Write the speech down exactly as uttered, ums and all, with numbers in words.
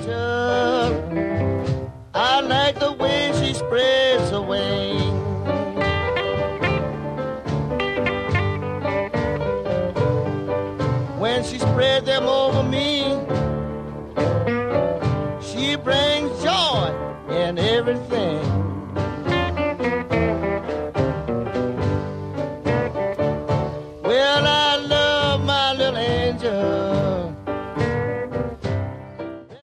I like the way she spreads her wings. When she spread them over me, she brings joy in everything. Well,